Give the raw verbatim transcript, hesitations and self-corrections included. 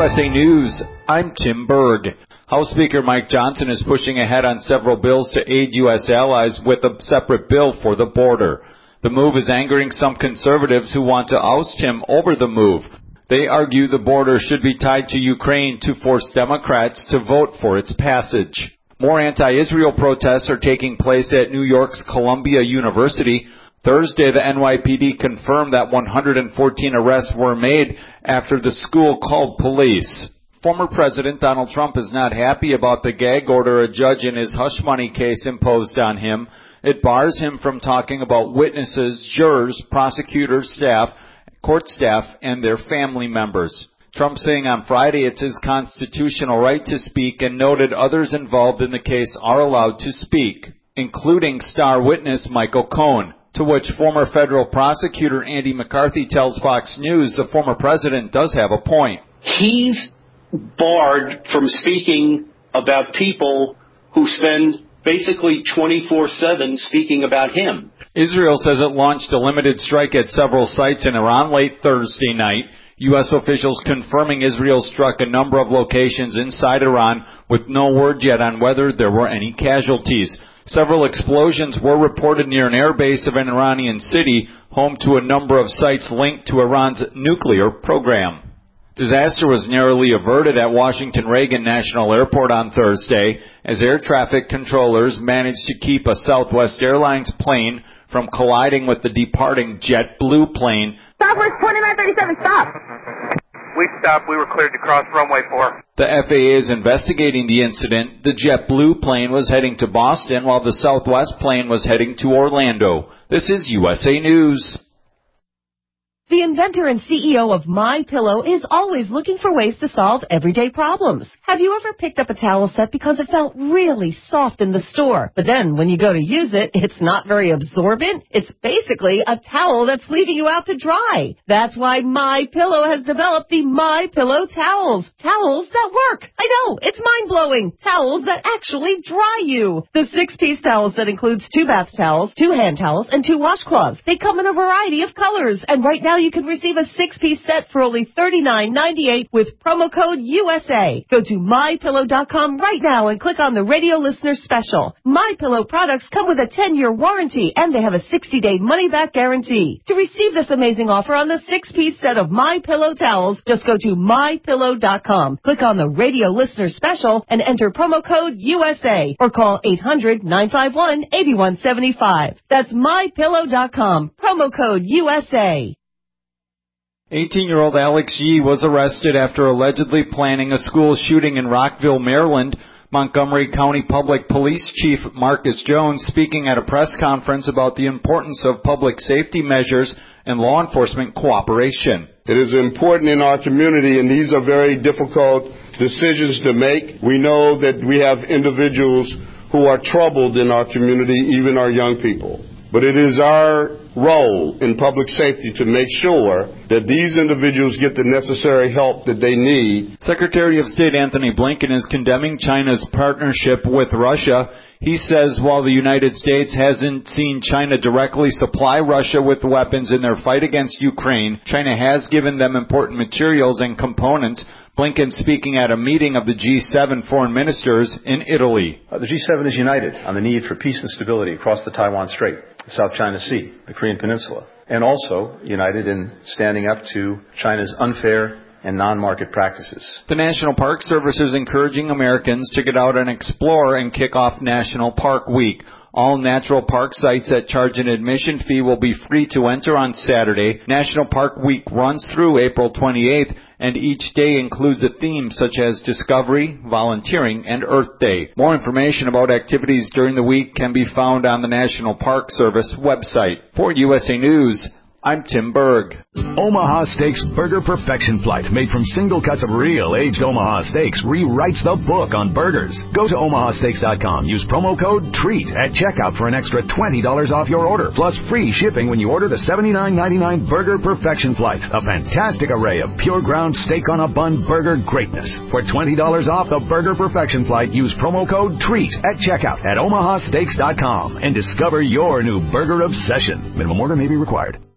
S A News, I'm Tim Berg. House Speaker Mike Johnson is pushing ahead on several bills to aid U S allies with a separate bill for the border. The move is angering some conservatives who want to oust him over the move. They argue the border should be tied to Ukraine to force Democrats to vote for its passage. More anti-Israel protests are taking place at New York's Columbia University. Thursday, the N Y P D confirmed that one hundred fourteen arrests were made after the school called police. Former President Donald Trump is not happy about the gag order a judge in his hush money case imposed on him. It bars him from talking about witnesses, jurors, prosecutors, staff, court staff, and their family members. Trump saying on Friday it's his constitutional right to speak and noted others involved in the case are allowed to speak, including star witness Michael Cohen. To which former federal prosecutor Andy McCarthy tells Fox News the former president does have a point. He's barred from speaking about people who spend basically twenty-four seven speaking about him. Israel says it launched a limited strike at several sites in Iran late Thursday night. U S officials confirming Israel struck a number of locations inside Iran with no word yet on whether there were any casualties. Several explosions were reported near an airbase of an Iranian city, home to a number of sites linked to Iran's nuclear program. Disaster was narrowly averted at Washington Reagan National Airport on Thursday as air traffic controllers managed to keep a Southwest Airlines plane from colliding with the departing JetBlue plane. Southwest twenty-nine thirty-seven, stop! We stopped. We were cleared to cross runway four. The F A A is investigating the incident. The JetBlue plane was heading to Boston while the Southwest plane was heading to Orlando. This is U S A News. The inventor and C E O of MyPillow is always looking for ways to solve everyday problems. Have you ever picked up a towel set because it felt really soft in the store, but then when you go to use it, it's not very absorbent? It's basically a towel that's leaving you out to dry. That's why MyPillow has developed the MyPillow towels. Towels that work. I know, it's mind-blowing. Towels that actually dry you. The six-piece towel set includes two bath towels, two hand towels, and two washcloths. They come in a variety of colors, and right now you can receive a six-piece set for only thirty-nine ninety-eight with promo code U S A. Go to my pillow dot com right now and click on the radio listener special. MyPillow products come with a ten-year warranty, and they have a sixty-day money-back guarantee. To receive this amazing offer on the six-piece set of MyPillow towels, just go to my pillow dot com, click on the radio listener special, and enter promo code U S A, or call eight hundred nine five one eight one seven five. That's my pillow dot com, promo code U S A. eighteen-year-old Alex Yee was arrested after allegedly planning a school shooting in Rockville, Maryland. Montgomery County Public Police Chief Marcus Jones speaking at a press conference about the importance of public safety measures and law enforcement cooperation. It is important in our community, and these are very difficult decisions to make. We know that we have individuals who are troubled in our community, even our young people. But it is our role in public safety to make sure that these individuals get the necessary help that they need. Secretary of State Anthony Blinken is condemning China's partnership with Russia. He says while the United States hasn't seen China directly supply Russia with weapons in their fight against Ukraine, China has given them important materials and components. Blinken speaking at a meeting of the G seven foreign ministers in Italy. Uh, the G seven is united on the need for peace and stability across the Taiwan Strait, the South China Sea, the Korean Peninsula, and also united in standing up to China's unfair and non-market practices. The National Park Service is encouraging Americans to get out and explore and kick off National Park Week. All natural park sites that charge an admission fee will be free to enter on Saturday. National Park Week runs through April twenty-eighth, and each day includes a theme such as Discovery, Volunteering, and Earth Day. More information about activities during the week can be found on the National Park Service website. For U S A News, I'm Tim Berg. Omaha Steaks Burger Perfection Flight, made from single cuts of real aged Omaha steaks, rewrites the book on burgers. Go to omaha steaks dot com. Use promo code TREAT at checkout for an extra twenty dollars off your order, plus free shipping when you order the seventy-nine ninety-nine Burger Perfection Flight, a fantastic array of pure ground steak on a bun burger greatness. For twenty dollars off the Burger Perfection Flight, use promo code TREAT at checkout at omaha steaks dot com and discover your new burger obsession. Minimum order may be required.